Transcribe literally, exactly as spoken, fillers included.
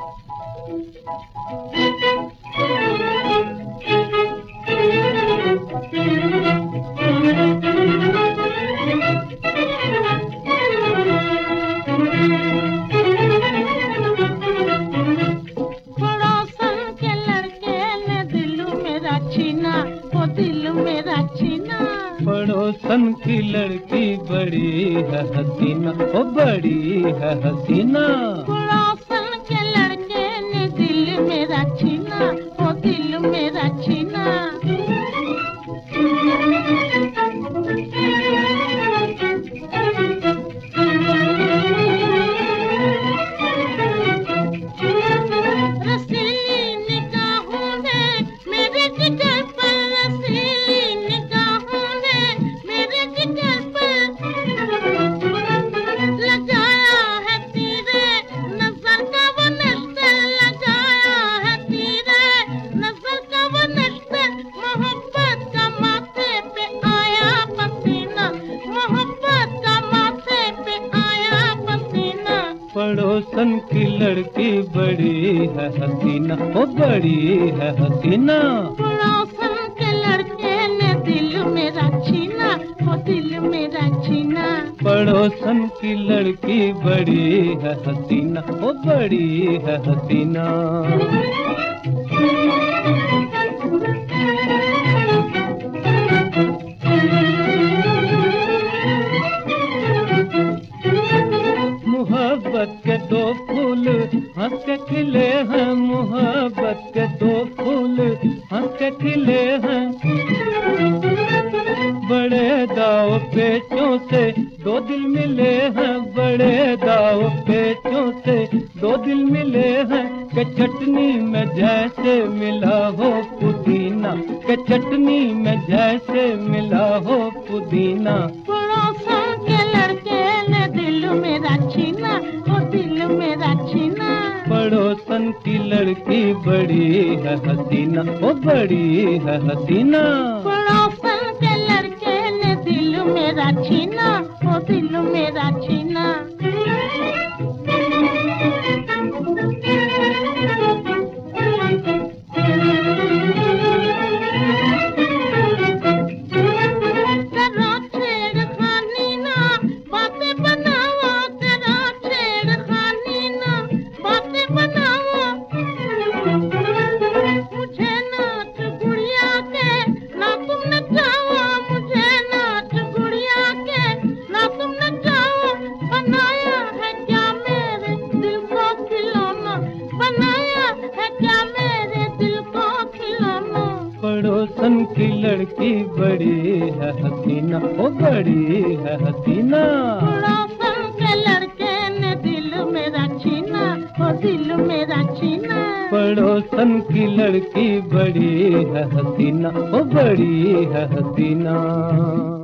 पड़ोसन की लड़की बड़ी है हसीना, ओ बड़ी है हसीना। पड़ोसन के लड़के ने दिल मेरा छीना, ओ दिल मेरा छीना। रसीली निगाहों ने मेरे जिगर पर, रसीली निगाहों ने मेरे जिगर पर लगाया है तीरे नजर का वो नश्तर, लगाया है तीरे नजर का वो नश्तर। मोहब्बत का माथे पे आया पसीना, मोहब्बत का माथे पे आया पसीना। पड़ोसन की लड़की बड़ी है हसीना, ओ बड़ी है हसीना। पड़ोसन के लड़के ने दिल मेरा छीना, ओ दिल मेरा छीना। पड़ोसन की लड़की बड़ी है हसीना, ओ बड़ी है हसीना। मोहब्बत के दो फूल हंस के खिले हैं, मोहब्बत के दो फूल हंस के खिले हैं। बड़े दाव पेचों से दो दिल मिले हैं, बड़े दाव पेचों से दो दिल मिले हैं। के चटनी में जैसे मिला हो पुदीना, के चटनी में जैसे मिला हो पुदीना। पड़ोसन के लड़के ने दिल मेरा छीना, ओ दिल मेरा छीना। पड़ोसन की लड़की बड़ी है हसीना, ओ बड़ी है हसीना। पड़ोसन के लड़के ने दिल मेरा छीना, ओ दिल मेरा छीना। तेरा छेड़खानी ना बातें बनाओ, तेरा छेड़खानी ना बातें बनाओ। मुझे नाच गुड़िया के ना तुम नचाओ, मुझे नाच गुड़िया के ना तुम नचाओ। बनाया है क्या मेरे दिल को खिलौना, बनाया है क्या मेरे दिल को खिलौना। पड़ोसन की लड़की बड़ी है हसीना, ओ बड़ी है हसीना। पड़ोसन के लड़के ने दिल मेरा छीना, ओ दिल मेरा छीना। पड़ोसन की लड़की बड़ी है हसीना, ओ बड़ी है हसीना।